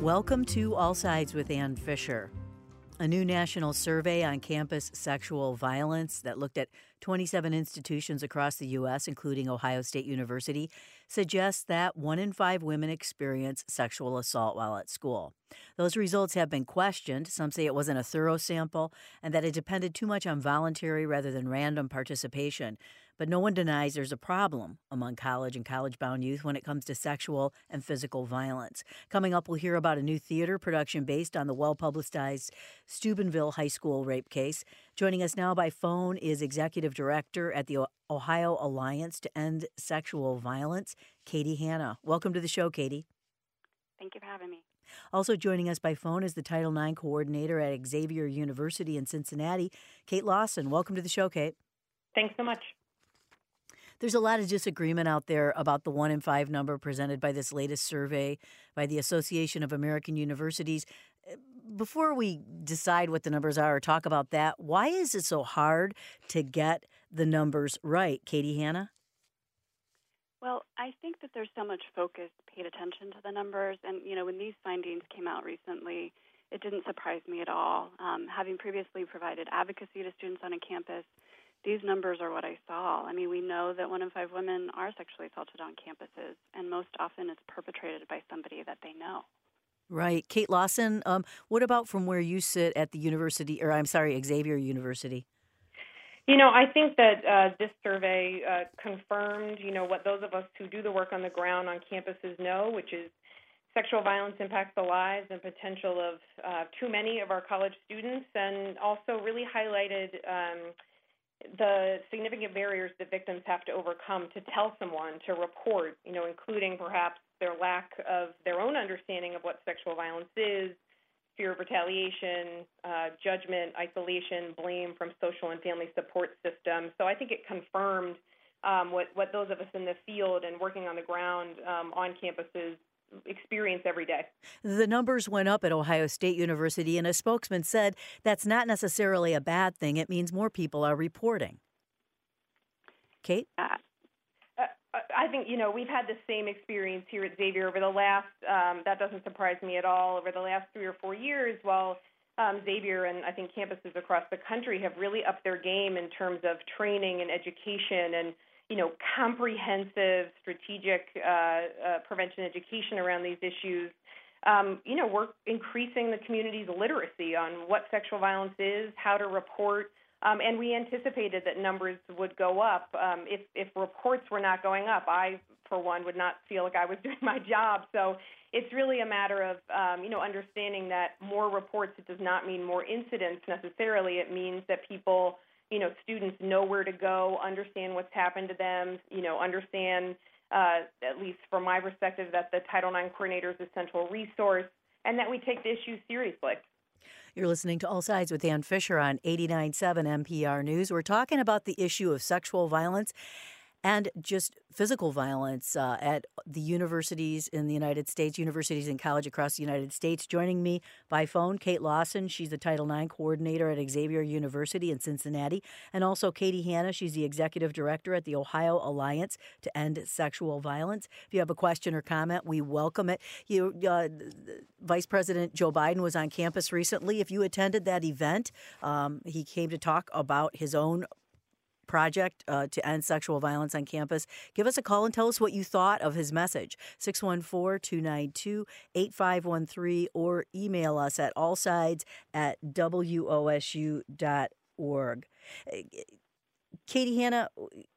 Welcome to All Sides with Ann Fisher. A new national survey on campus sexual violence that looked at 27 institutions across the U.S., including Ohio State University, suggests that 1 in 5 women experience sexual assault while at school. Those results have been questioned. Some say it wasn't a thorough sample and that it depended too much on voluntary rather than random participation. But no one denies there's a problem among college and college-bound youth when it comes to sexual and physical violence. Coming up, we'll hear about a new theater production based on the well-publicized Steubenville High School rape case. Joining us now by phone is Executive Director at the Ohio Alliance to End Sexual Violence, Katie Hanna. Welcome to the show, Katie. Thank you for having me. Also joining us by phone is the Title IX Coordinator at Xavier University in Cincinnati, Kate Lawson. Welcome to the show, Kate. Thanks so much. There's a lot of disagreement out there about the 1 in 5 number presented by this latest survey by the Association of American Universities. Before we decide what the numbers are or talk about that, why is it so hard to get the numbers right, Katie Hanna? Well, I think that there's so much focus paid attention to the numbers. And, when these findings came out recently, it didn't surprise me at all. Having previously provided advocacy to students on a campus, these numbers are what I saw. I mean, we know that 1 in 5 women are sexually assaulted on campuses, and most often it's perpetrated by somebody that they know. Right. Kate Lawson, what about from where you sit at the Xavier University? I think that this survey confirmed, what those of us who do the work on the ground on campuses know, which is sexual violence impacts the lives and potential of too many of our college students, and also really highlighted the significant barriers that victims have to overcome to tell someone, to report, including perhaps their lack of their own understanding of what sexual violence is, fear of retaliation, judgment, isolation, blame from social and family support systems. So I think it confirmed what those of us in the field and working on the ground on campuses experience every day. The numbers went up at Ohio State University, and a spokesman said that's not necessarily a bad thing. It means more people are reporting. Kate? I think, we've had the same experience here at Xavier over the last, that doesn't surprise me at all, over the last 3 or 4 years, while Xavier and I think campuses across the country have really upped their game in terms of training and education and comprehensive strategic prevention education around these issues. We're increasing the community's literacy on what sexual violence is, how to report, and we anticipated that numbers would go up. If reports were not going up, I, for one, would not feel like I was doing my job. So it's really a matter of, understanding that more reports, it does not mean more incidents necessarily. It means that people, students know where to go, understand what's happened to them, understand, at least from my perspective, that the Title IX coordinator is a central resource, and that we take the issue seriously. You're listening to All Sides with Ann Fisher on 89.7 NPR News. We're talking about the issue of sexual violence and just physical violence at the universities in the United States, universities and college across the United States. Joining me by phone, Kate Lawson. She's the Title IX Coordinator at Xavier University in Cincinnati. And also Katie Hanna. She's the Executive Director at the Ohio Alliance to End Sexual Violence. If you have a question or comment, we welcome it. Vice President Joe Biden was on campus recently. If you attended that event, he came to talk about his own project to end sexual violence on campus. Give us a call and tell us what you thought of his message. 614-292-8513 or email us at allsides@wosu.org. Katie Hanna,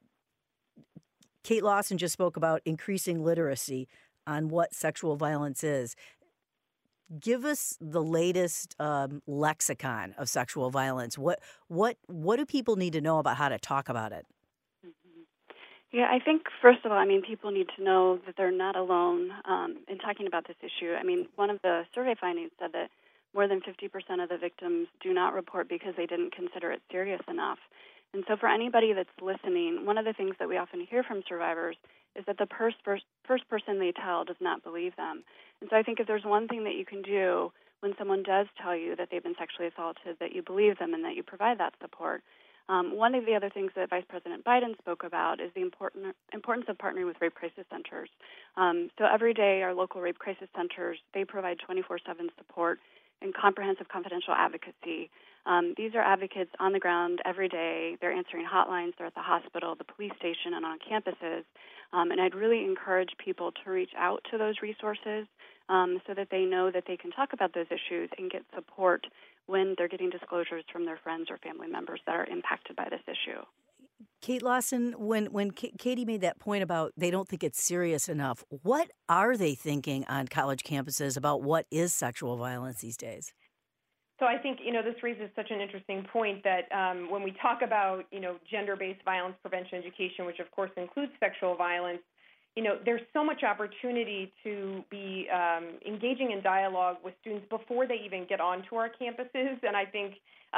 Kate Lawson just spoke about increasing literacy on what sexual violence is. Give us the latest lexicon of sexual violence. What do people need to know about how to talk about it? Mm-hmm. Yeah, I think, first of all, people need to know that they're not alone in talking about this issue. One of the survey findings said that more than 50% of the victims do not report because they didn't consider it serious enough. And so for anybody that's listening, one of the things that we often hear from survivors is that the first person they tell does not believe them. And so I think if there's one thing that you can do when someone does tell you that they've been sexually assaulted, that you believe them and that you provide that support. One of the other things that Vice President Biden spoke about is the importance of partnering with rape crisis centers. So every day, our local rape crisis centers, they provide 24/7 support and comprehensive confidential advocacy. These are advocates on the ground every day. They're answering hotlines. They're at the hospital, the police station, and on campuses. And I'd really encourage people to reach out to those resources so that they know that they can talk about those issues and get support when they're getting disclosures from their friends or family members that are impacted by this issue. Kate Lawson, when Katie made that point about they don't think it's serious enough, what are they thinking on college campuses about what is sexual violence these days? So I think, this raises such an interesting point that when we talk about, gender-based violence prevention education, which of course includes sexual violence, there's so much opportunity to be engaging in dialogue with students before they even get onto our campuses. And I think,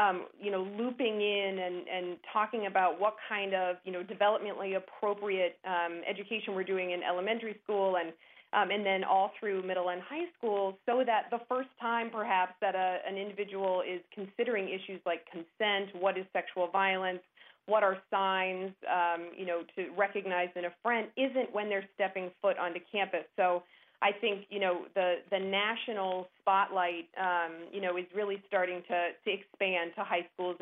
looping in and talking about what kind of, developmentally appropriate education we're doing in elementary school and then all through middle and high school, so that the first time perhaps that an individual is considering issues like consent, what is sexual violence, what are signs, to recognize in a friend, isn't when they're stepping foot onto campus. So I think, the national spotlight, is really starting to expand to high schools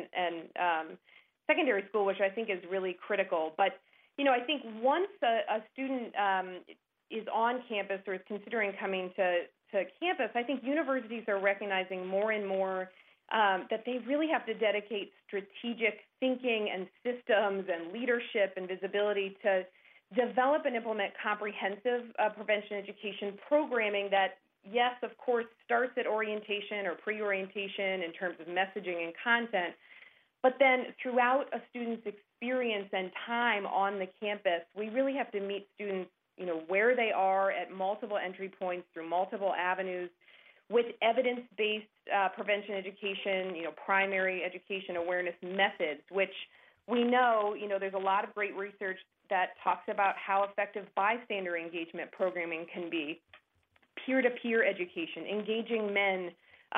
and secondary school, which I think is really critical. But, I think once a student is on campus or is considering coming to campus, I think universities are recognizing more and more that they really have to dedicate strategic thinking and systems and leadership and visibility to develop and implement comprehensive prevention education programming that, yes, of course, starts at orientation or pre-orientation in terms of messaging and content, but then throughout a student's experience and time on the campus, we really have to meet students, where they are at multiple entry points through multiple avenues with evidence-based prevention education, primary education awareness methods, which we know, there's a lot of great research that talks about how effective bystander engagement programming can be, peer-to-peer education, engaging men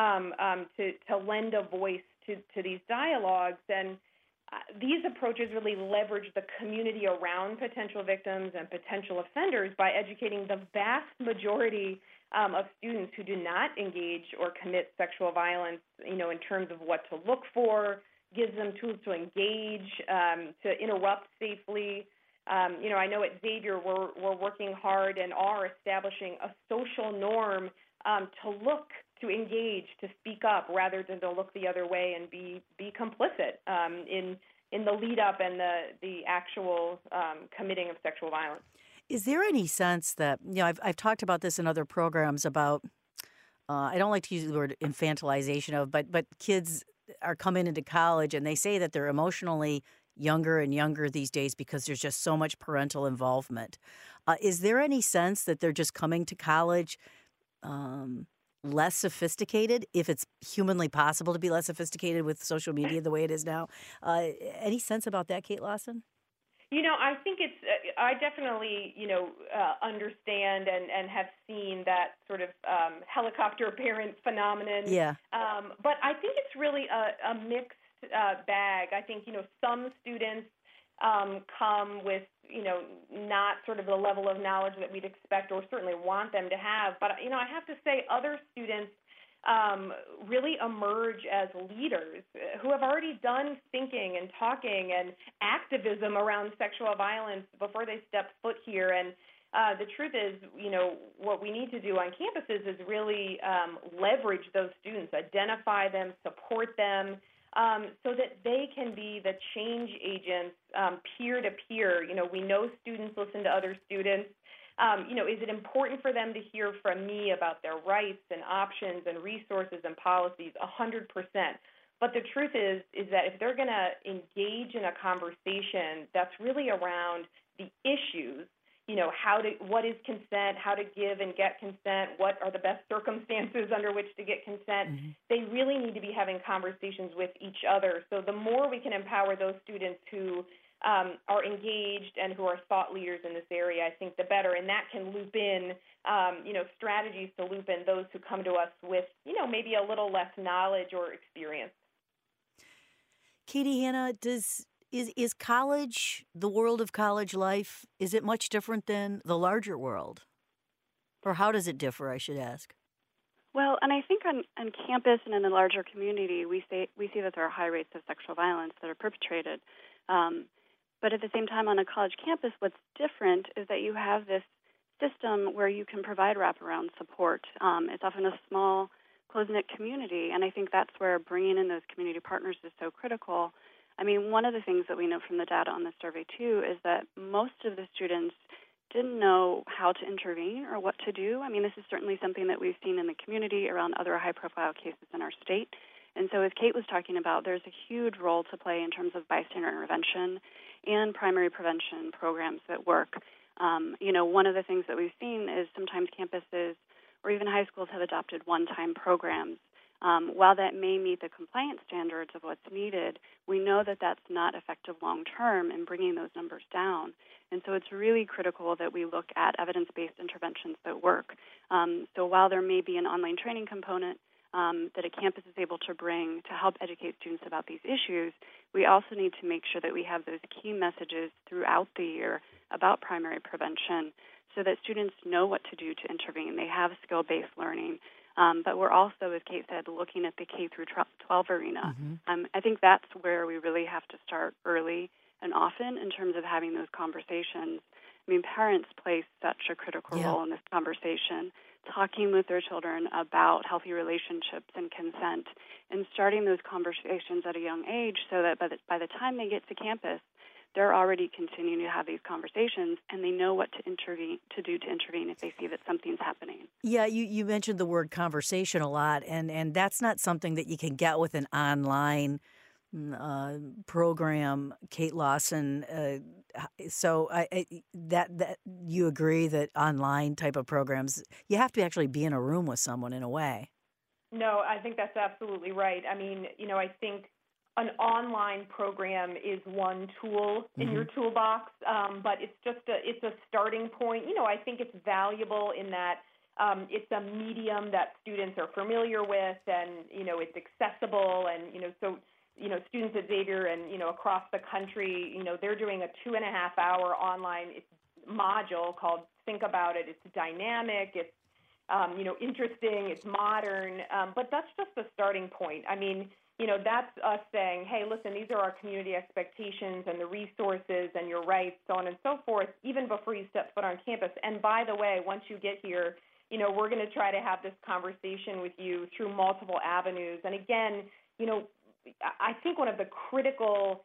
to lend a voice to these dialogues. And these approaches really leverage the community around potential victims and potential offenders by educating the vast majority of students who do not engage or commit sexual violence, in terms of what to look for, gives them tools to engage, to interrupt safely. I know at Xavier we're working hard and are establishing a social norm to engage, to speak up, rather than to look the other way and be complicit in the lead up and the actual committing of sexual violence. Is there any sense that, I've talked about this in other programs about, I don't like to use the word infantilization of, but kids are coming into college and they say that they're emotionally younger and younger these days because there's just so much parental involvement. Is there any sense that they're just coming to college less sophisticated, if it's humanly possible to be less sophisticated with social media the way it is now? Any sense about that, Kate Lawson? I think I definitely, understand and have seen that sort of helicopter parent phenomenon. Yeah. But I think it's really a mixed bag. I think, some students come with, not sort of the level of knowledge that we'd expect or certainly want them to have. But, I have to say other students really emerge as leaders who have already done thinking and talking and activism around sexual violence before they step foot here. And the truth is, what we need to do on campuses is really leverage those students, identify them, support them, so that they can be the change agents peer-to-peer. We know students listen to other students. Is it important for them to hear from me about their rights and options and resources and policies? 100%. But the truth is that if they're going to engage in a conversation that's really around the issues, what is consent, how to give and get consent, what are the best circumstances under which to get consent, they really need to be having conversations with each other. So the more we can empower those students who are engaged and who are thought leaders in this area, I think the better. And that can loop in, strategies to loop in those who come to us with, maybe a little less knowledge or experience. Katie Hanna, is college, the world of college life, is it much different than the larger world? Or how does it differ, I should ask? Well, and I think on campus and in the larger community, we see that there are high rates of sexual violence that are perpetrated. But at the same time, on a college campus, what's different is that you have this system where you can provide wraparound support. It's often a small, close-knit community, and I think that's where bringing in those community partners is so critical. I mean, one of the things that we know from the data on the survey, too, is that most of the students didn't know how to intervene or what to do. I mean, this is certainly something that we've seen in the community around other high-profile cases in our state. And so as Kate was talking about, there's a huge role to play in terms of bystander intervention and primary prevention programs that work. One of the things that we've seen is sometimes campuses or even high schools have adopted one-time programs. While that may meet the compliance standards of what's needed, we know that that's not effective long-term in bringing those numbers down. And so it's really critical that we look at evidence-based interventions that work. So while there may be an online training component that a campus is able to bring to help educate students about these issues, we also need to make sure that we have those key messages throughout the year about primary prevention so that students know what to do to intervene. They have skill-based learning. But we're also, as Kate said, looking at the K through 12 arena. Mm-hmm. I think that's where we really have to start early and often in terms of having those conversations. I mean, parents play such a critical role in this conversation, talking with their children about healthy relationships and consent and starting those conversations at a young age so that by the time they get to campus, they're already continuing to have these conversations, and they know what to do to intervene if they see that something's happening. Yeah, you mentioned the word conversation a lot, and that's not something that you can get with an online program, Kate Lawson. So that you agree that online type of programs, you have to actually be in a room with someone in a way. No, I think that's absolutely right. I mean, I think an online program is one tool in your toolbox, but it's a starting point. I think it's valuable in that it's a medium that students are familiar with, and it's accessible, and so students at Xavier and across the country, they're doing a 2.5-hour online module called Think About It. It's dynamic. It's interesting. It's modern, but that's just the starting point. I mean, that's us saying, hey, listen, these are our community expectations and the resources and your rights, so on and so forth, even before you step foot on campus. And by the way, once you get here, we're going to try to have this conversation with you through multiple avenues. And again, I think one of the critical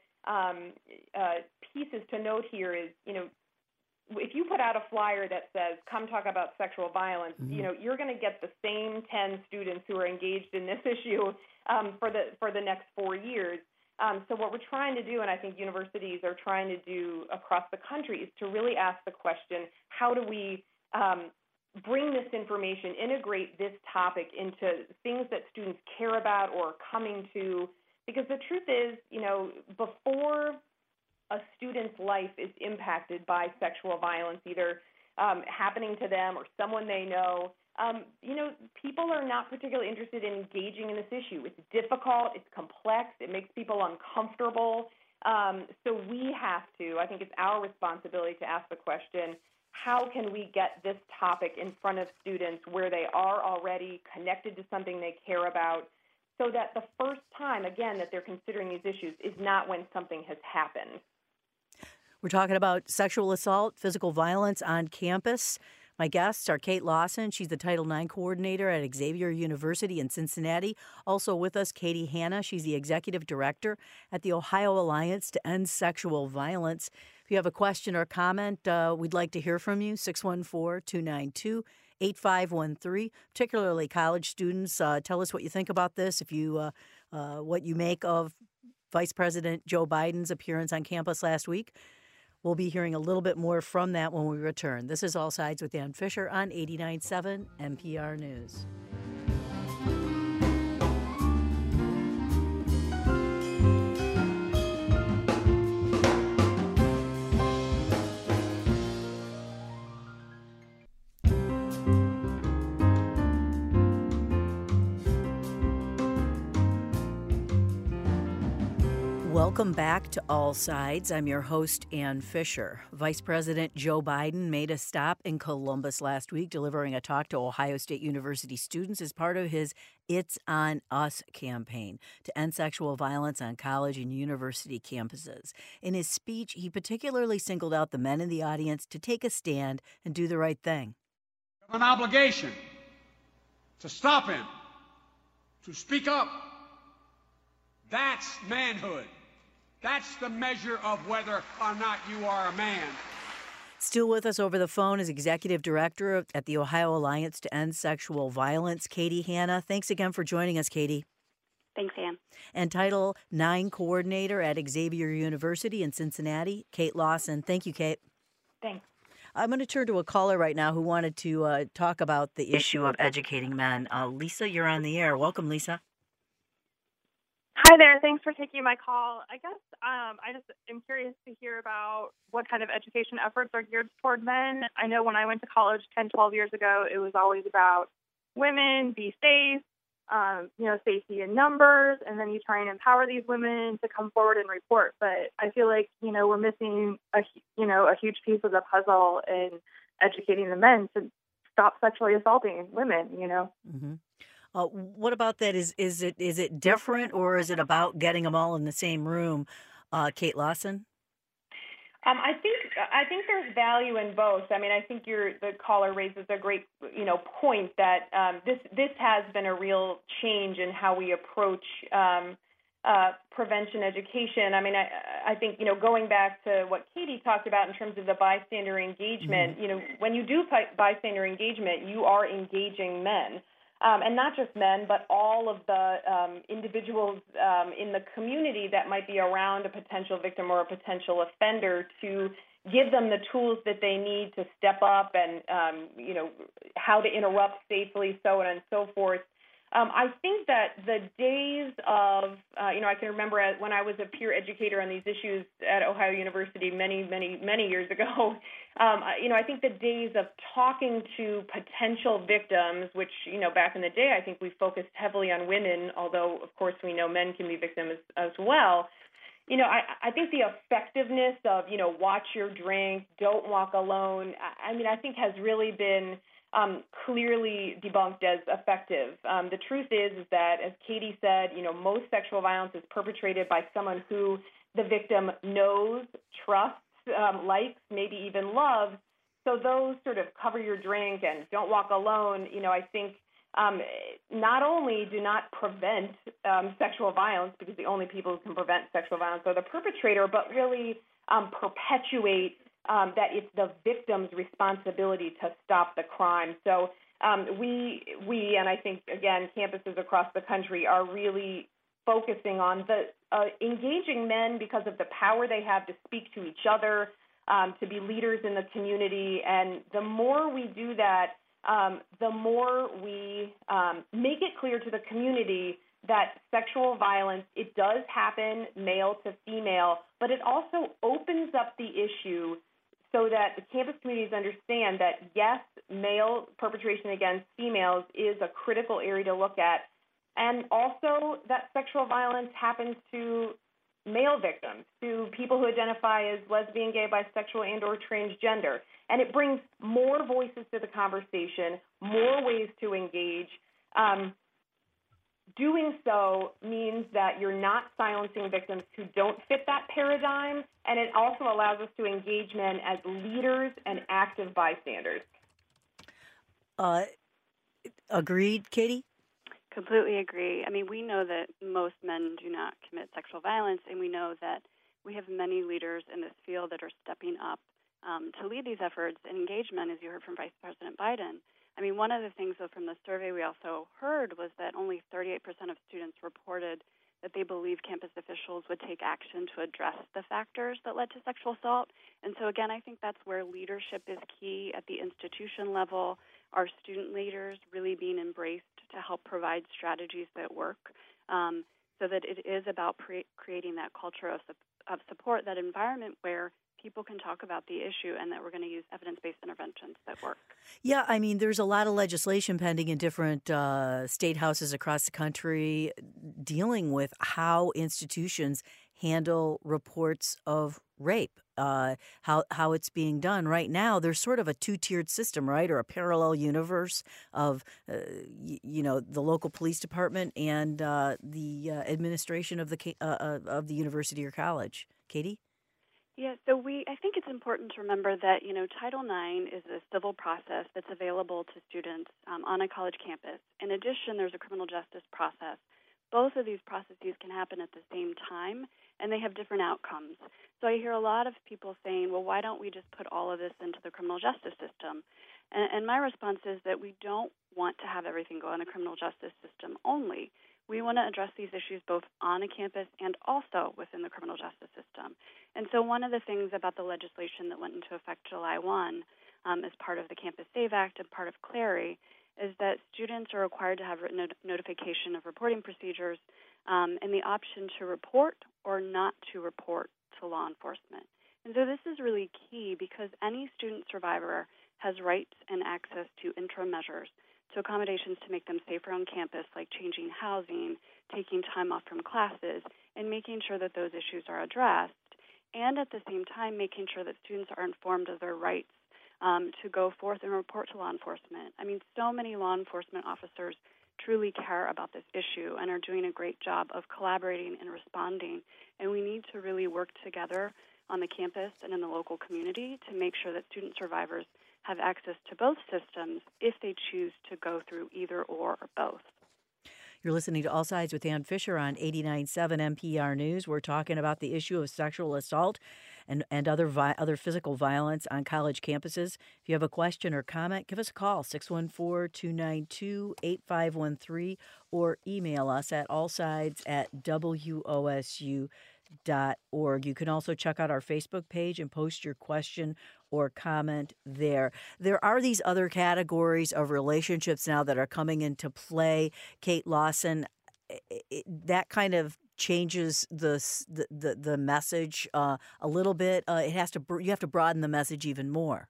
pieces to note here is, if you put out a flyer that says, come talk about sexual violence, you're going to get the same 10 students who are engaged in this issue for the next 4 years. So what we're trying to do, and I think universities are trying to do across the country, is to really ask the question, how do we bring this information, integrate this topic into things that students care about or are coming to? Because the truth is, before a student's life is impacted by sexual violence, either happening to them or someone they know, people are not particularly interested in engaging in this issue. It's difficult, it's complex, it makes people uncomfortable. So we have to, I think it's our responsibility to ask the question, how can we get this topic in front of students where they are already connected to something they care about, so that the first time, again, that they're considering these issues is not when something has happened. We're talking about sexual assault, physical violence on campus. My guests are Kate Lawson. She's the Title IX coordinator at Xavier University in Cincinnati. Also with us, Katie Hanna. She's the executive director at the Ohio Alliance to End Sexual Violence. If you have a question or comment, we'd like to hear from you, 614-292-8513. Particularly college students, tell us what you think about this, if you what you make of Vice President Joe Biden's appearance on campus last week. We'll be hearing a little bit more from that when we return. This is All Sides with Ann Fisher on 89.7 NPR News. Welcome back to All Sides. I'm your host, Ann Fisher. Vice President Joe Biden made a stop in Columbus last week, delivering a talk to Ohio State University students as part of his It's on Us campaign to end sexual violence on college and university campuses. In his speech, he particularly singled out the men in the audience to take a stand and do the right thing. An obligation to stop him, to speak up. That's manhood. That's the measure of whether or not you are a man. Still with us over the phone is Executive Director at the Ohio Alliance to End Sexual Violence, Katie Hanna. Thanks again for joining us, Katie. Thanks, Ann. And Title IX Coordinator at Xavier University in Cincinnati, Kate Lawson. Thank you, Kate. Thanks. I'm going to turn to a caller right now who wanted to talk about the issue of educating men. Lisa, you're on the air. Welcome, Lisa. Hi there. Thanks for taking my call. I guess I just am curious to hear about what kind of education efforts are geared toward men. I know when I went to college 10, 12 years ago, it was always about women, be safe, safety in numbers, and then you try and empower these women to come forward and report. But I feel like, we're missing a huge piece of the puzzle in educating the men to stop sexually assaulting women, Mm-hmm. What about that? Is it different, or is it about getting them all in the same room? Kate Lawson? I think there's value in both. I mean, I think the caller raises a great, point that this has been a real change in how we approach prevention education. I mean, I think, going back to what Katie talked about in terms of the bystander engagement, when you do bystander engagement, you are engaging men. And not just men, but all of the individuals in the community that might be around a potential victim or a potential offender, to give them the tools that they need to step up and, how to interrupt safely, so on and so forth. I think that the days of, I can remember when I was a peer educator on these issues at Ohio University many, many, many years ago, I think the days of talking to potential victims, which, back in the day, I think we focused heavily on women, although, of course, we know men can be victims as well. I think the effectiveness of, watch your drink, don't walk alone, I think has really been clearly debunked as effective. The truth is that, as Katie said, most sexual violence is perpetrated by someone who the victim knows, trusts, likes, maybe even loves. So those sort of cover your drink and don't walk alone, I think not only do not prevent sexual violence, because the only people who can prevent sexual violence are the perpetrator, but really perpetuate that it's the victim's responsibility to stop the crime. So we, and I think, again, campuses across the country are really focusing on the engaging men because of the power they have to speak to each other, to be leaders in the community. And the more we do that, the more we make it clear to the community that sexual violence, it does happen male to female, but it also opens up the issue so that the campus communities understand that, yes, male perpetration against females is a critical area to look at, and also that sexual violence happens to male victims, to people who identify as lesbian, gay, bisexual, and or transgender. And it brings more voices to the conversation, more ways to engage. Doing so means that you're not silencing victims who don't fit that paradigm, and it also allows us to engage men as leaders and active bystanders. Agreed, Katie? Completely agree. I mean, we know that most men do not commit sexual violence, and we know that we have many leaders in this field that are stepping up to lead these efforts and engagement, as you heard from Vice President Biden. I mean, one of the things, though, from the survey we also heard was that only 38% of students reported that they believe campus officials would take action to address the factors that led to sexual assault. And so, again, I think that's where leadership is key at the institution level, our student leaders really being embraced to help provide strategies that work, so that it is about creating that culture of support, that environment where people can talk about the issue and that we're going to use evidence-based interventions that work. Yeah, I mean, there's a lot of legislation pending in different state houses across the country dealing with how institutions handle reports of rape, how it's being done. Right now, there's sort of a two-tiered system, right, or a parallel universe of, the local police department and the administration of the university or college. Katie? Yeah, so I think it's important to remember that, Title IX is a civil process that's available to students on a college campus. In addition, there's a criminal justice process. Both of these processes can happen at the same time, and they have different outcomes. So I hear a lot of people saying, well, why don't we just put all of this into the criminal justice system? And my response is that we don't want to have everything go in the criminal justice system only. We want to address these issues both on a campus and also within the criminal justice system. And so one of the things about the legislation that went into effect July 1 as part of the Campus Save Act and part of CLARI is that students are required to have written notification of reporting procedures and the option to report or not to report to law enforcement. And so this is really key because any student survivor has rights and access to interim measures, to accommodations to make them safer on campus, like changing housing, taking time off from classes, and making sure that those issues are addressed, and at the same time making sure that students are informed of their rights to go forth and report to law enforcement. I mean, so many law enforcement officers truly care about this issue and are doing a great job of collaborating and responding, and we need to really work together on the campus and in the local community to make sure that student survivors have access to both systems if they choose to go through either or both. You're listening to All Sides with Ann Fisher on 89.7 NPR News. We're talking about the issue of sexual assault and other physical violence on college campuses. If you have a question or comment, give us a call, 614-292-8513, or email us at allsides@wosu.org. You can also check out our Facebook page and post your question or comment there. There are these other categories of relationships now that are coming into play. Kate Lawson, that kind of changes the message a little bit. You have to broaden the message even more.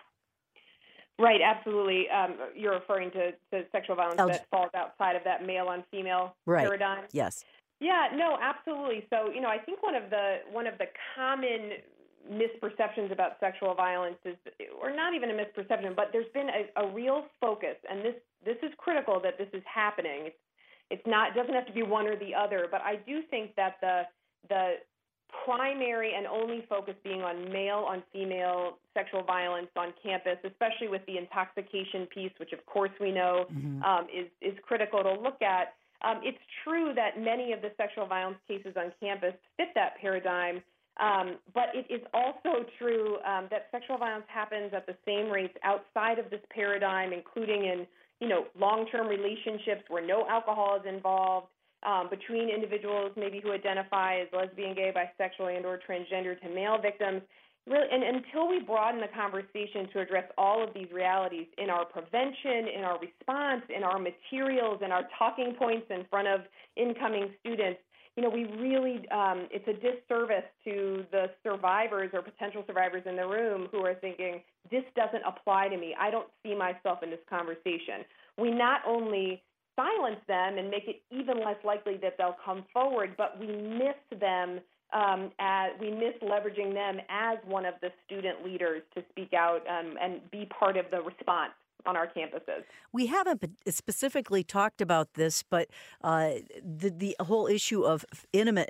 Right, absolutely. You're referring to sexual violence that falls outside of that male on female paradigm. Yes. Yeah, no, absolutely. So, I think one of the common misperceptions about sexual violence is, or not even a misperception, but there's been a real focus, and this is critical that this is happening. It doesn't have to be one or the other, but I do think that the primary and only focus being on male on female sexual violence on campus, especially with the intoxication piece, which of course we know is critical to look at. It's true that many of the sexual violence cases on campus fit that paradigm, but it is also true that sexual violence happens at the same rates outside of this paradigm, including in long-term relationships where no alcohol is involved, between individuals maybe who identify as lesbian, gay, bisexual, and or transgender to male victims. Really, and until we broaden the conversation to address all of these realities in our prevention, in our response, in our materials, in our talking points in front of incoming students, we really, it's a disservice to the survivors or potential survivors in the room who are thinking, this doesn't apply to me. I don't see myself in this conversation. We not only silence them and make it even less likely that they'll come forward, but we miss them. We miss leveraging them as one of the student leaders to speak out and be part of the response on our campuses. We haven't specifically talked about this, but the whole issue of intimate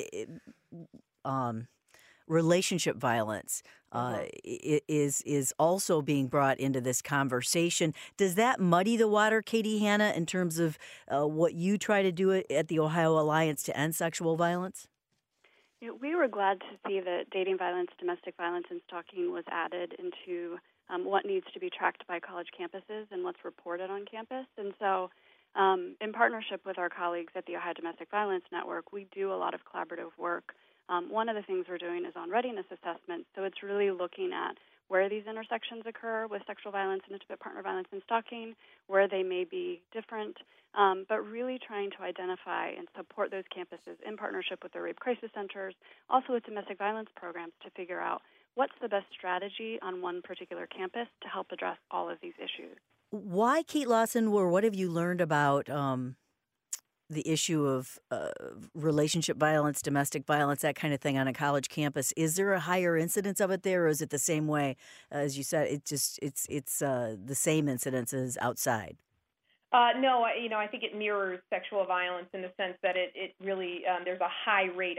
relationship violence is also being brought into this conversation. Does that muddy the water, Katie Hanna, in terms of what you try to do at the Ohio Alliance to End Sexual Violence? We were glad to see that dating violence, domestic violence, and stalking was added into what needs to be tracked by college campuses and what's reported on campus. And so in partnership with our colleagues at the Ohio Domestic Violence Network, we do a lot of collaborative work. One of the things we're doing is on readiness assessment. So it's really looking at where these intersections occur with sexual violence and intimate partner violence and stalking, where they may be different, but really trying to identify and support those campuses in partnership with their rape crisis centers, also with domestic violence programs, to figure out what's the best strategy on one particular campus to help address all of these issues. Why, Kate Lawson, or what have you learned about the issue of relationship violence, domestic violence, that kind of thing on a college campus. Is there a higher incidence of it there, or is it the same way? As you said, it's the same incidence as outside. No, I think it mirrors sexual violence in the sense that it really there's a higher rate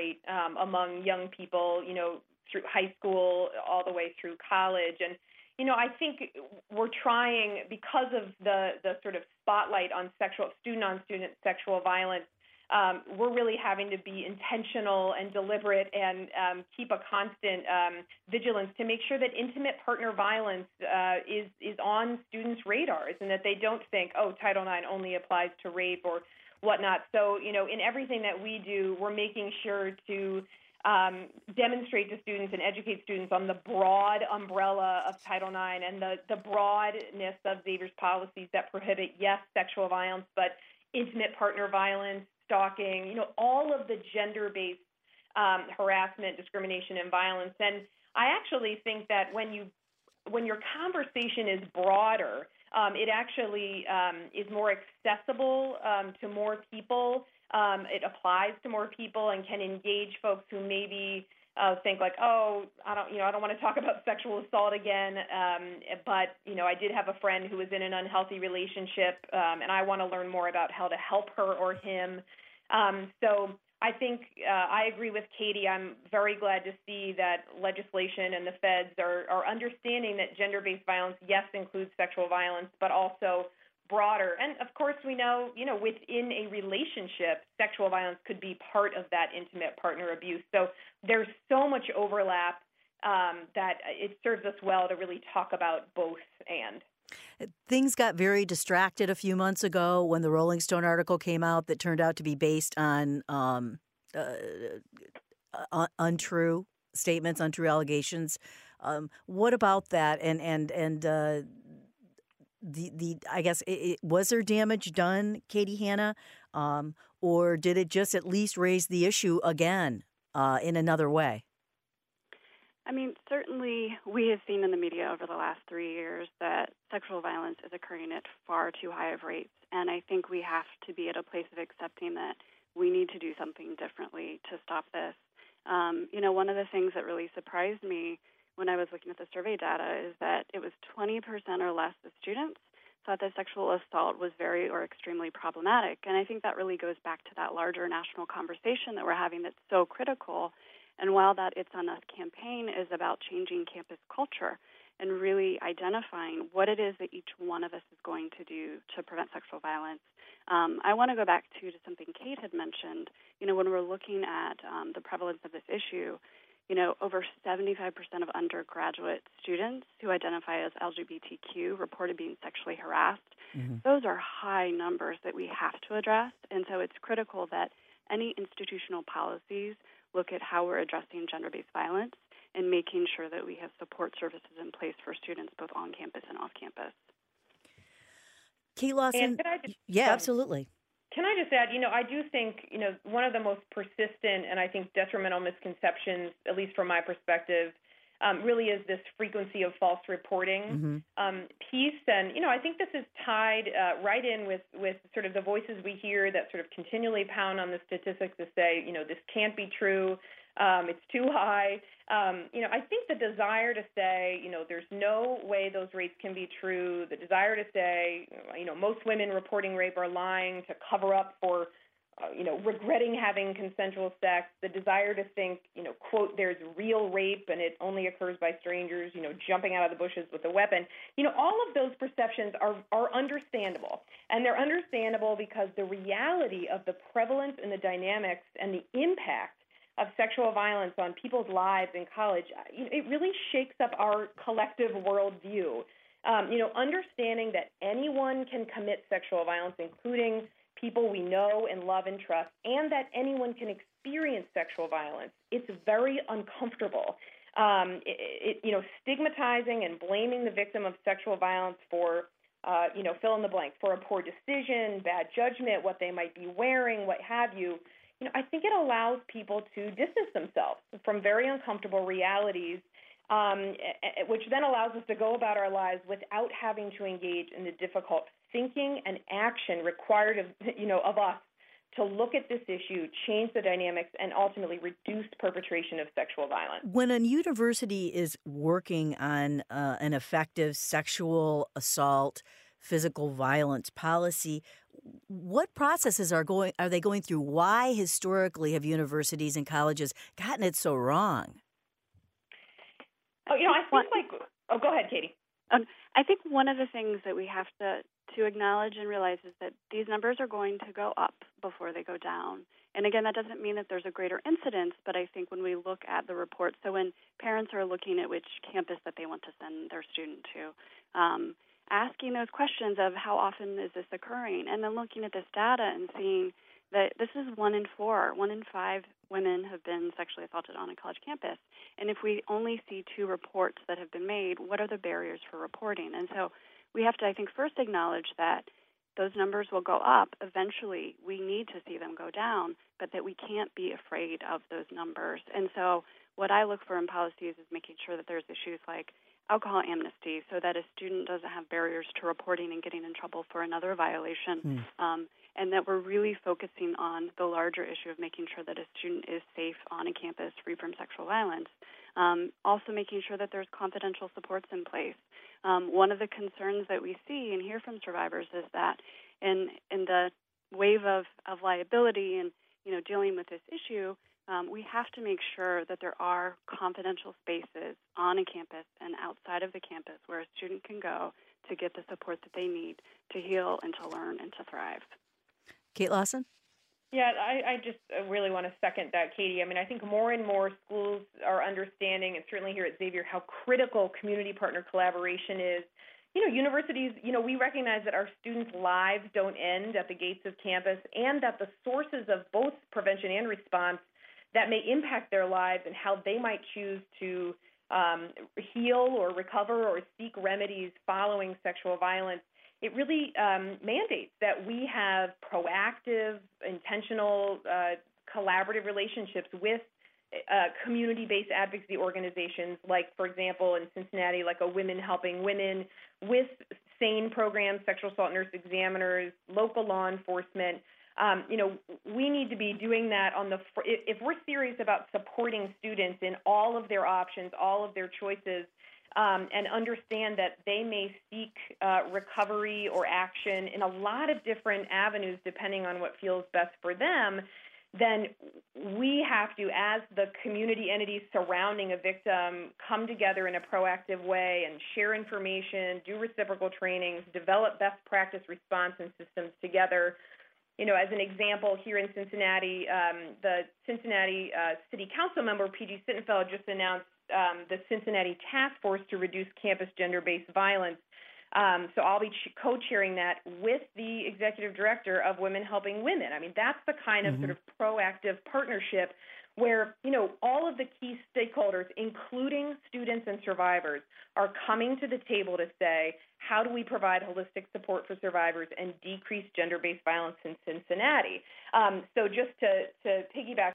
among young people, through high school all the way through college. And I think we're trying, because of the sort of spotlight on student-on-student sexual violence, we're really having to be intentional and deliberate and keep a constant vigilance to make sure that intimate partner violence is on students' radars, and that they don't think, oh, Title IX only applies to rape or whatnot. So, in everything that we do, we're making sure to demonstrate to students and educate students on the broad umbrella of Title IX and the broadness of Xavier's policies that prohibit, yes, sexual violence, but intimate partner violence, stalking, all of the gender-based harassment, discrimination, and violence. And I actually think that when your conversation is broader, it actually is more accessible to more people. It applies to more people and can engage folks who maybe think like, oh, I don't want to talk about sexual assault again. But I did have a friend who was in an unhealthy relationship, and I want to learn more about how to help her or him. So I think I agree with Katie. I'm very glad to see that legislation and the feds are understanding that gender-based violence, yes, includes sexual violence, but also broader. And of course, we know, within a relationship, sexual violence could be part of that intimate partner abuse. So there's so much overlap that it serves us well to really talk about both and. Things got very distracted a few months ago when the Rolling Stone article came out that turned out to be based on untrue statements, untrue allegations. What about that? And I guess was there damage done, Katie Hanna, or did it just at least raise the issue again in another way? I mean, certainly we have seen in the media over the last 3 years that sexual violence is occurring at far too high of rates. And I think we have to be at a place of accepting that we need to do something differently to stop this. One of the things that really surprised me when I was looking at the survey data is that it was 20% or less of students thought that sexual assault was very or extremely problematic. And I think that really goes back to that larger national conversation that we're having that's so critical. And while that It's On Us campaign is about changing campus culture and really identifying what it is that each one of us is going to do to prevent sexual violence, I want to go back to something Kate had mentioned. When we're looking at the prevalence of this issue, over 75% of undergraduate students who identify as LGBTQ reported being sexually harassed. Mm-hmm. Those are high numbers that we have to address. And so it's critical that any institutional policies look at how we're addressing gender-based violence and making sure that we have support services in place for students both on campus and off campus. Kate Lawson, absolutely. Can I just add, I do think, one of the most persistent and I think detrimental misconceptions, at least from my perspective, really is this frequency of false reporting piece. And, I think this is tied right in with sort of the voices we hear that sort of continually pound on the statistics to say, this can't be true. It's too high. I think the desire to say, there's no way those rates can be true, the desire to say, most women reporting rape are lying to cover up for, regretting having consensual sex, the desire to think, quote, there's real rape and it only occurs by strangers, jumping out of the bushes with a weapon. All of those perceptions are understandable. And they're understandable because the reality of the prevalence and the dynamics and the impact of sexual violence on people's lives in college, it really shakes up our collective worldview. Understanding that anyone can commit sexual violence, including people we know and love and trust, and that anyone can experience sexual violence, it's very uncomfortable. Stigmatizing and blaming the victim of sexual violence for, fill in the blank, for a poor decision, bad judgment, what they might be wearing, what have you, I think it allows people to distance themselves from very uncomfortable realities, which then allows us to go about our lives without having to engage in the difficult thinking and action required of us to look at this issue, change the dynamics, and ultimately reduce perpetration of sexual violence. When a university is working on an effective sexual assault, physical violence policy, what processes are they going through? Why historically have universities and colleges gotten it so wrong? I think go ahead, Katie. I think one of the things that we have to acknowledge and realize is that these numbers are going to go up before they go down. And again, that doesn't mean that there's a greater incidence, but I think when we look at the reports, so when parents are looking at which campus that they want to send their student to, asking those questions of how often is this occurring, and then looking at this data and seeing that this is 1 in 4, 1 in 5 women have been sexually assaulted on a college campus. And if we only see 2 reports that have been made, what are the barriers for reporting? And so we have to, I think, first acknowledge that those numbers will go up. Eventually, we need to see them go down, but that we can't be afraid of those numbers. And so what I look for in policies is making sure that there's issues like alcohol amnesty, so that a student doesn't have barriers to reporting and getting in trouble for another violation, and that we're really focusing on the larger issue of making sure that a student is safe on a campus free from sexual violence. Also making sure that there's confidential supports in place. One of the concerns that we see and hear from survivors is that in the wave of liability and dealing with this issue, we have to make sure that there are confidential spaces on a campus and outside of the campus where a student can go to get the support that they need to heal and to learn and to thrive. Kate Lawson? Yeah, I just really want to second that, Katie. I mean, I think more and more schools are understanding, and certainly here at Xavier, how critical community partner collaboration is. Universities, we recognize that our students' lives don't end at the gates of campus, and that the sources of both prevention and response that may impact their lives and how they might choose to heal or recover or seek remedies following sexual violence, it really mandates that we have proactive, intentional, collaborative relationships with community-based advocacy organizations, like, for example, in Cincinnati, like a Women Helping Women, with SANE programs, sexual assault nurse examiners, local law enforcement. We need to be doing that if we're serious about supporting students in all of their options, all of their choices, and understand that they may seek recovery or action in a lot of different avenues depending on what feels best for them, then we have to, as the community entities surrounding a victim, come together in a proactive way and share information, do reciprocal trainings, develop best practice response and systems together. As an example, here in Cincinnati, the Cincinnati City Council member, P.G. Sittenfeld, just announced the Cincinnati Task Force to Reduce Campus Gender-Based Violence. So I'll be co-chairing that with the executive director of Women Helping Women. I mean, that's the kind of sort of proactive partnership where, all of the key stakeholders, including students and survivors, are coming to the table to say, how do we provide holistic support for survivors and decrease gender-based violence in Cincinnati? So just to piggyback,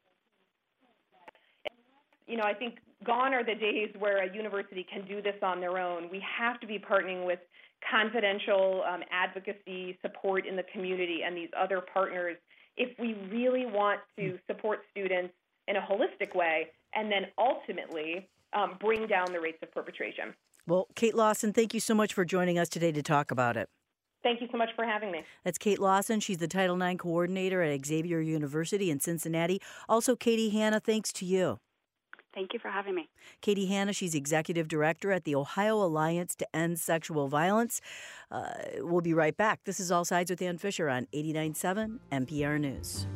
I think gone are the days where a university can do this on their own. We have to be partnering with confidential advocacy support in the community and these other partners if we really want to support students in a holistic way and then ultimately bring down the rates of perpetration. Well, Kate Lawson, thank you so much for joining us today to talk about it. Thank you so much for having me. That's Kate Lawson. She's the Title IX coordinator at Xavier University in Cincinnati. Also, Katie Hanna, thanks to you. Thank you for having me. Katie Hanna, she's executive director at the Ohio Alliance to End Sexual Violence. We'll be right back. This is All Sides with Ann Fisher on 89.7 NPR News.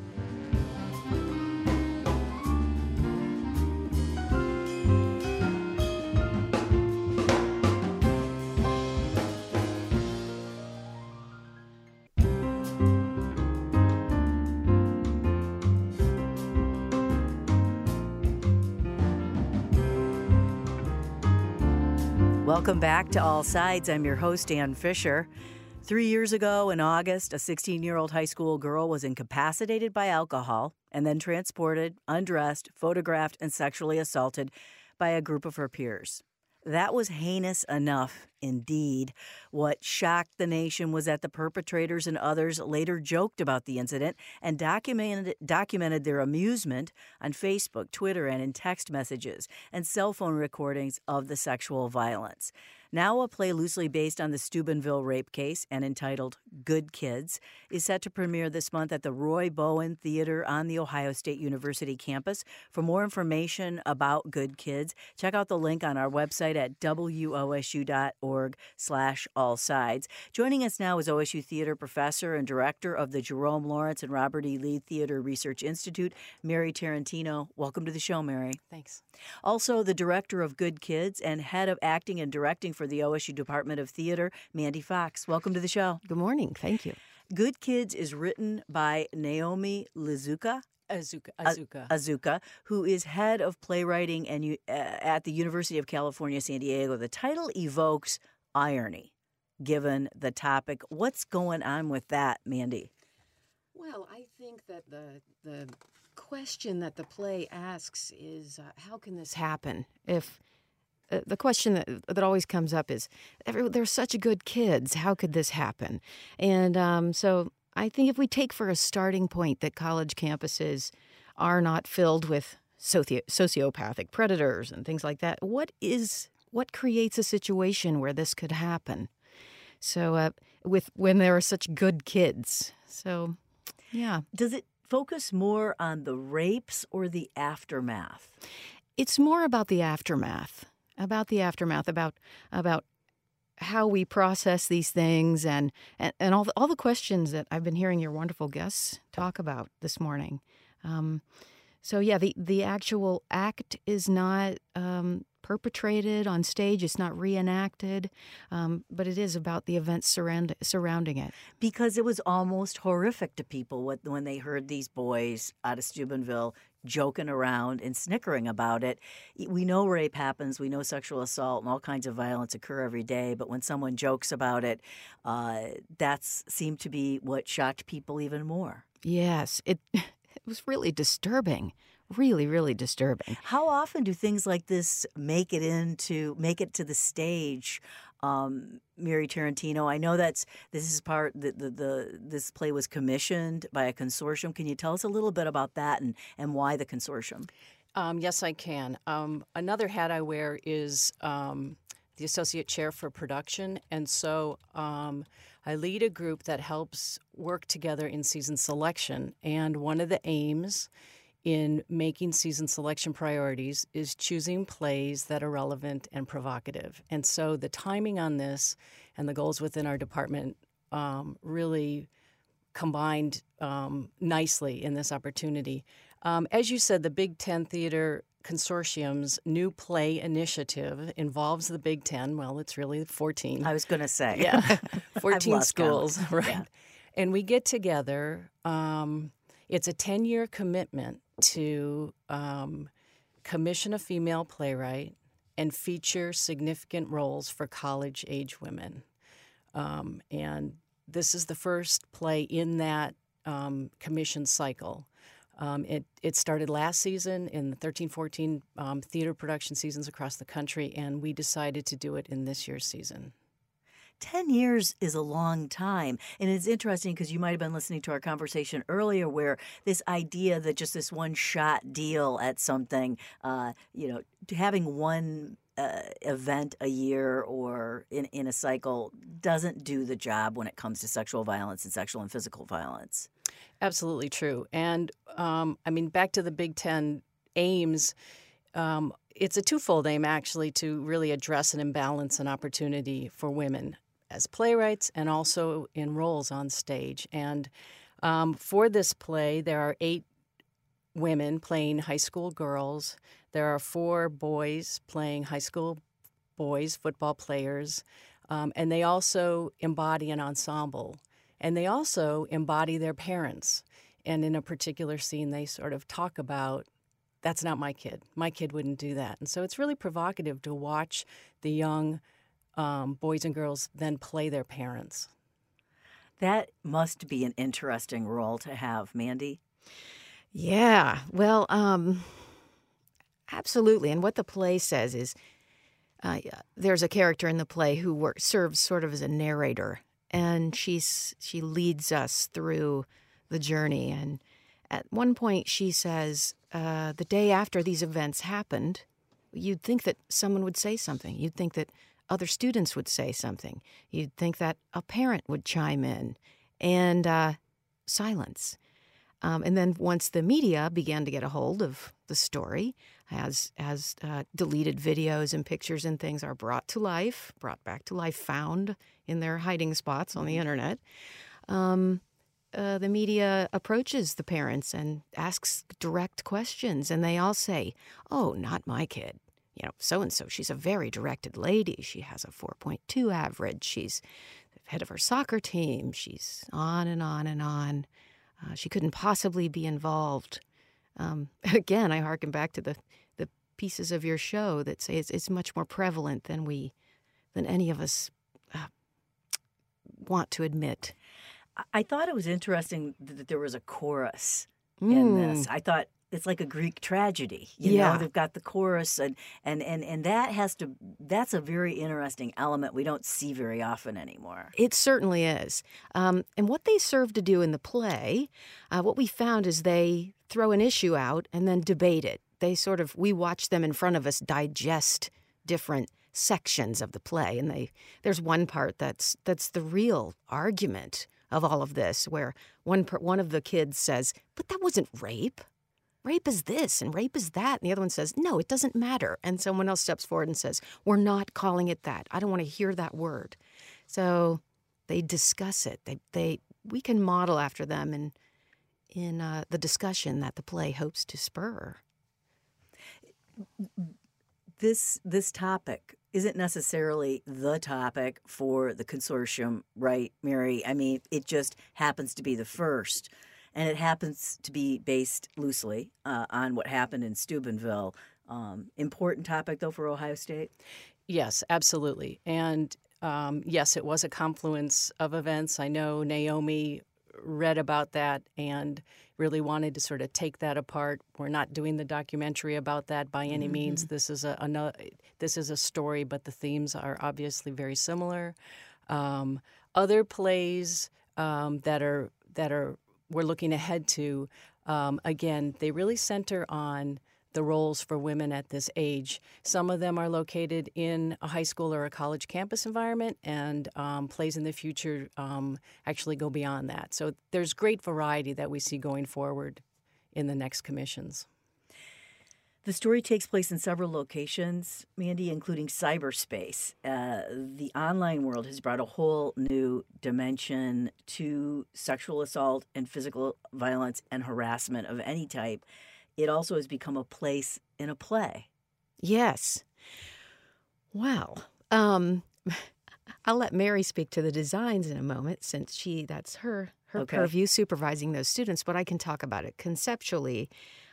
Welcome back to All Sides. I'm your host, Ann Fisher. 3 years ago in August, a 16-year-old high school girl was incapacitated by alcohol and then transported, undressed, photographed, and sexually assaulted by a group of her peers. That was heinous enough, indeed. What shocked the nation was that the perpetrators and others later joked about the incident and documented their amusement on Facebook, Twitter, and in text messages and cell phone recordings of the sexual violence. Now, a play loosely based on the Steubenville rape case and entitled Good Kids is set to premiere this month at the Roy Bowen Theater on the Ohio State University campus. For more information about Good Kids, check out the link on our website at wosu.org/allsides. Joining us now is OSU theater professor and director of the Jerome Lawrence and Robert E. Lee Theater Research Institute, Mary Tarantino. Welcome to the show, Mary. Thanks. Also, the director of Good Kids and head of acting and directing for the OSU Department of Theater, Mandy Fox. Welcome to the show. Good morning. Thank you. Good Kids is written by Naomi Azuka, who is head of playwriting and at the University of California, San Diego. The title evokes irony, given the topic. What's going on with that, Mandy? Well, I think that the question that the play asks is, how can this happen? If the question that always comes up is, they're such good kids. How could this happen? And so I think if we take for a starting point that college campuses are not filled with sociopathic predators and things like that, what creates a situation where this could happen? So when there are such good kids. So, yeah. Does it focus more on the rapes or the aftermath? It's more about the aftermath. About how we process these things and all the questions that I've been hearing your wonderful guests talk about this morning. So yeah, the actual act is not perpetrated on stage. It's not reenacted, but it is about the events surrounding it. Because it was almost horrific to people when they heard these boys out of Steubenville joking around and snickering about it. We know rape happens. We know sexual assault and all kinds of violence occur every day. But when someone jokes about it, that seemed to be what shocked people even more. Yes, it was really disturbing. Really, really disturbing. How often do things like this make it to the stage, Mary Tarantino? I know this is part this play was commissioned by a consortium. Can you tell us a little bit about that and why the consortium? Yes, I can. Another hat I wear is the associate chair for production, and so I lead a group that helps work together in season selection. And one of the aims in making season selection priorities is choosing plays that are relevant and provocative. And so the timing on this and the goals within our department really combined nicely in this opportunity. As you said, the Big Ten Theater Consortium's new play initiative involves the Big Ten. Well, it's really 14. I was going to say. Yeah, 14 schools, count. right? Yeah. And we get together. It's a 10-year commitment to commission a female playwright and feature significant roles for college-age women. And this is the first play in that commission cycle. It started last season in the 13-14 theater production seasons across the country, and we decided to do it in this year's season. 10 years is a long time. And it's interesting because you might have been listening to our conversation earlier where this idea that just this one-shot deal at something, having one event a year or in a cycle doesn't do the job when it comes to sexual violence and sexual and physical violence. Absolutely true. And, back to the Big Ten aims, it's a twofold aim, actually, to really address an imbalance and opportunity for women as playwrights and also in roles on stage. And for this play, there are 8 women playing high school girls. There are 4 boys playing high school boys, football players. And they also embody an ensemble. And they also embody their parents. And in a particular scene, they sort of talk about, that's not my kid. My kid wouldn't do that. And so it's really provocative to watch the young boys and girls then play their parents. That must be an interesting role to have, Mandy. Yeah, well, absolutely. And what the play says is, there's a character in the play who serves sort of as a narrator, and she leads us through the journey. And at one point she says, the day after these events happened, you'd think that someone would say something. You'd think that other students would say something. You'd think that a parent would chime in, and silence. And then once the media began to get a hold of the story, as deleted videos and pictures and things are brought back to life, found in their hiding spots on the internet, the media approaches the parents and asks direct questions, and they all say, "Oh, not my kid. You know, so-and-so, she's a very directed lady. She has a 4.2 average. She's the head of her soccer team. She's on and on and on. She couldn't possibly be involved." Again, I harken back to the pieces of your show that say it's much more prevalent than any of us want to admit. I thought it was interesting that there was a chorus in this. I thought it's like a Greek tragedy. You know, they've got the chorus, and that's a very interesting element we don't see very often anymore. It certainly is. And what they serve to do in the play, what we found is they throw an issue out and then debate it. We watch them in front of us digest different sections of the play, and there's one part that's the real argument of all of this, where one of the kids says, "But that wasn't rape. Rape is this and rape is that." And the other one says, "No, it doesn't matter." And someone else steps forward and says, "We're not calling it that. I don't want to hear that word." So they discuss it. We can model after them in the discussion that the play hopes to spur. This topic isn't necessarily the topic for the consortium, right, Mary? I mean, it just happens to be the first. And it happens to be based loosely on what happened in Steubenville. Important topic, though, for Ohio State? Yes, absolutely. And yes, it was a confluence of events. I know Naomi read about that and really wanted to sort of take that apart. We're not doing the documentary about that by any means. This is a story, but the themes are obviously very similar. Other plays that are we're looking ahead to, again, they really center on the roles for women at this age. Some of them are located in a high school or a college campus environment, and plays in the future actually go beyond that. So there's great variety that we see going forward in the next commissions. The story takes place in several locations, Mandy, including cyberspace. The online world has brought a whole new dimension to sexual assault and physical violence and harassment of any type. It also has become a place in a play. Yes. Well, I'll let Mary speak to the designs in a moment, since that's her purview, supervising those students, but I can talk about it conceptually.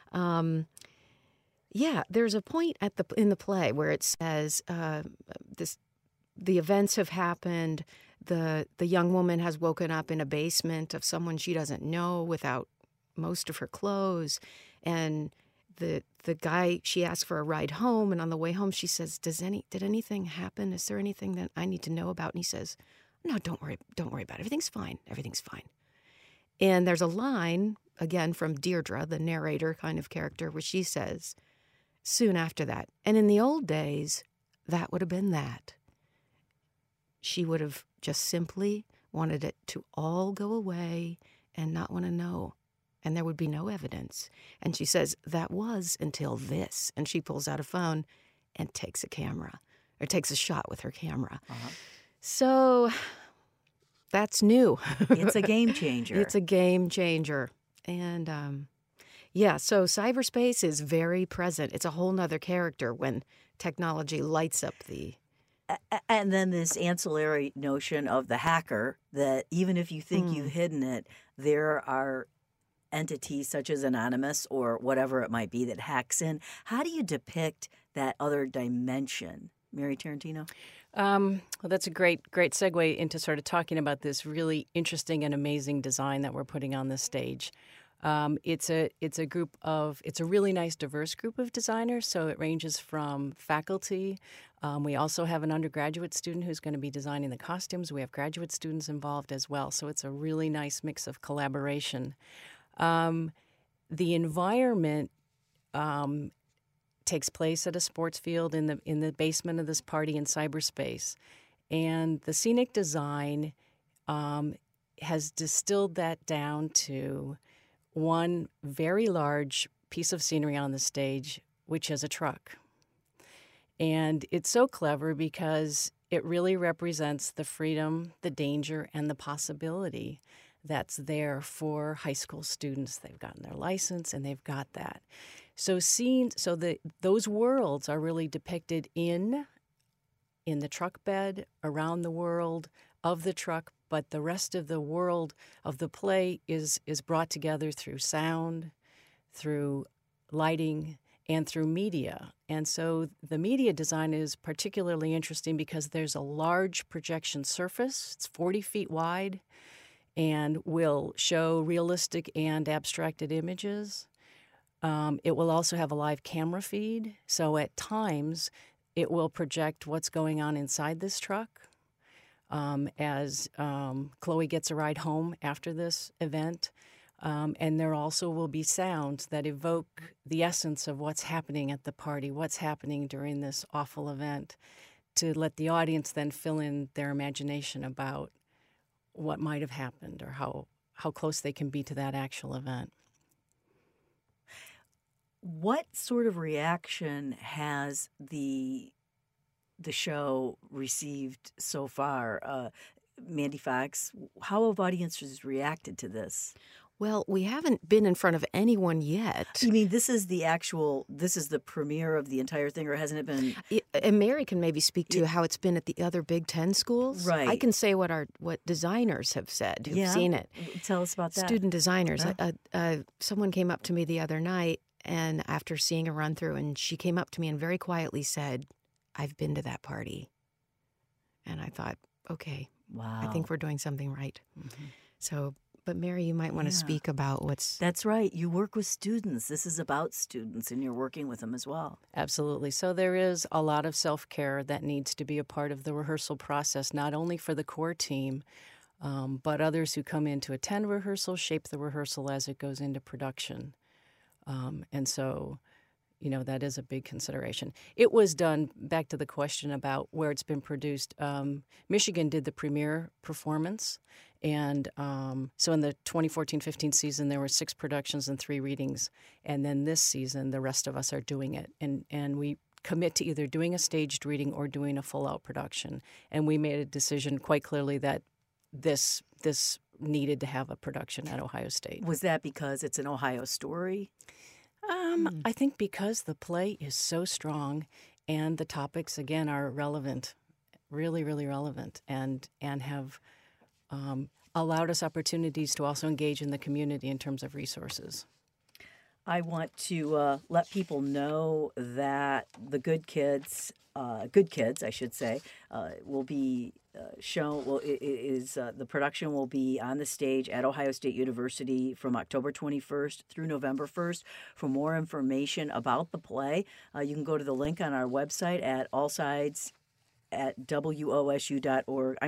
There's a point in the play where it says the events have happened. The young woman has woken up in a basement of someone she doesn't know without most of her clothes, and the guy, she asks for a ride home, and on the way home she says, "Did anything happen? Is there anything that I need to know about?" And he says, "No, don't worry about it. Everything's fine. And there's a line again from Deirdre, the narrator kind of character, where she says, soon after that, "And in the old days, that would have been that." She would have just simply wanted it to all go away and not want to know. And there would be no evidence. And she says, "That was until this." And she pulls out a phone and takes a shot with her camera. So that's new. It's a game changer. It's a game changer. And so cyberspace is very present. It's a whole nother character when technology lights up the... And then this ancillary notion of the hacker, that even if you think you've hidden it, there are entities such as Anonymous or whatever it might be that hacks in. How do you depict that other dimension, Mary Tarantino? Well, that's a great segue into sort of talking about this really interesting and amazing design that we're putting on the stage. It's a really nice diverse group of designers. So it ranges from faculty. We also have an undergraduate student who's going to be designing the costumes. We have graduate students involved as well. So it's a really nice mix of collaboration. The environment takes place at a sports field in the basement of this party in cyberspace, and the scenic design has distilled that down to one very large piece of scenery on the stage, which is a truck. And it's so clever because it really represents the freedom, the danger, and the possibility that's there for high school students. They've gotten their license and they've got that. So those worlds are really depicted in the truck bed, around the world of the truck, but the rest of the world of the play is brought together through sound, through lighting, and through media. And so the media design is particularly interesting because there's a large projection surface. It's 40 feet wide and will show realistic and abstracted images. It will also have a live camera feed. So at times, it will project what's going on inside this truck as Chloe gets a ride home after this event. And there also will be sounds that evoke the essence of what's happening at the party, what's happening during this awful event, to let the audience then fill in their imagination about what might have happened or how close they can be to that actual event. What sort of reaction has the show received so far? Mandy Fox, how have audiences reacted to this? Well, we haven't been in front of anyone yet. You mean this is the premiere of the entire thing, or hasn't it been? And Mary can maybe speak to how it's been at the other Big Ten schools. Right. I can say what designers have said who've seen it. Tell us about that. Student designers. Someone came up to me the other night, and after seeing a run through, and she came up to me and very quietly said, "I've been to that party." And I thought, okay, wow, I think we're doing something right. Mm-hmm. So. But Mary, you might want to speak about what's... That's right. You work with students. This is about students, and you're working with them as well. Absolutely. So there is a lot of self-care that needs to be a part of the rehearsal process, not only for the core team, but others who come in to attend rehearsal, shape the rehearsal as it goes into production. And so, that is a big consideration. It was done, back to the question about where it's been produced, Michigan did the premiere performance. And so in the 2014-15 season, there were 6 productions and 3 readings. And then this season, the rest of us are doing it. And we commit to either doing a staged reading or doing a full-out production. And we made a decision quite clearly that this needed to have a production at Ohio State. Was that because it's an Ohio story? I think because the play is so strong and the topics, again, are relevant, really, really relevant, and have allowed us opportunities to also engage in the community in terms of resources. I want to let people know that the Good Kids, I should say, will be shown. Well, the production will be on the stage at Ohio State University from October 21st through November 1st. For more information about the play, you can go to the link on our website at allsides at WOSU.org.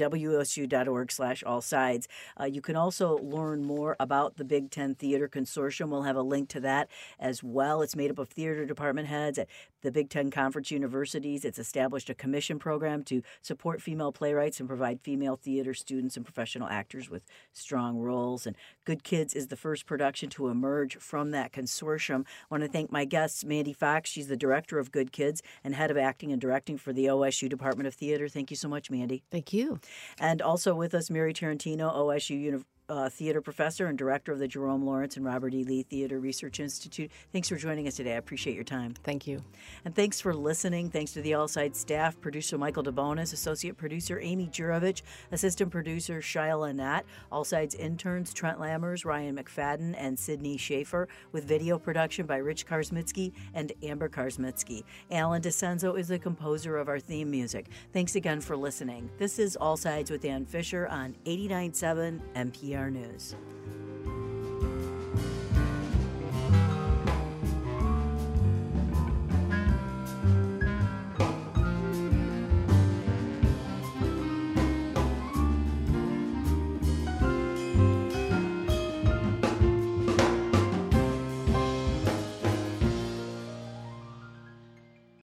WOSU.org/allsides. You can also learn more about the Big Ten Theater Consortium. We'll have a link to that as well. It's made up of theater department heads at the Big Ten Conference universities. It's established a commission program to support female playwrights and provide female theater students and professional actors with strong roles. And Good Kids is the first production to emerge from that consortium. I want to thank my guests, Mandy Fox. She's the director of Good Kids and head of acting and directing for the OSU Department of Theater. Thank you so much, Mandy. Thank you. And also with us, Mary Tarantino, OSU theater professor and director of the Jerome Lawrence and Robert E. Lee Theater Research Institute. Thanks for joining us today. I appreciate your time. Thank you. And thanks for listening. Thanks to the All Sides staff, producer Michael DeBonis, associate producer Amy Jurovich, assistant producer Shyla Nat, All Sides interns Trent Lammers, Ryan McFadden, and Sydney Schaefer, with video production by Rich Karsmitsky and Amber Karsmitsky. Alan DeCenzo is the composer of our theme music. Thanks again for listening. This is All Sides with Ann Fisher on 89.7 NPR News.